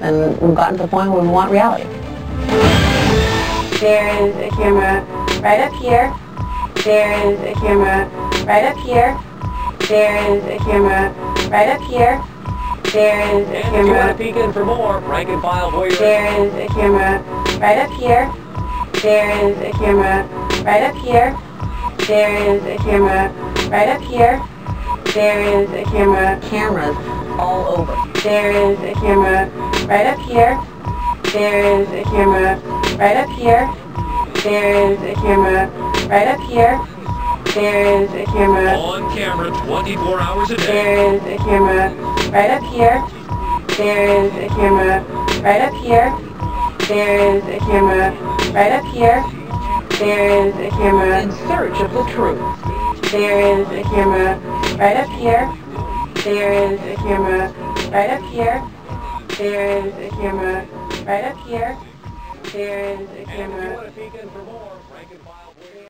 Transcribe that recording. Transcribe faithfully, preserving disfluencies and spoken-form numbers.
and we've gotten to the point where we want reality. There is a camera right up here. There is a camera right up here. There is a camera right up here. There is a And if you want camera. to peek in for more, rank and file voyeurs. There is a camera right up here. There is a camera right up here. There is a camera right up here. There is a camera. Cameras all over. There is a camera right up here. There is a camera right up here. There is a camera right up here. There is a camera. On camera twenty-four hours a day. There is a camera right up here. There is a camera right up here. There is a camera right up here. There is a camera. In search of the truth. There is a camera right up here. There is a camera right up here. There is a camera right up here. There is a And if you camera. want to peek in for more, rank and file voyeurs.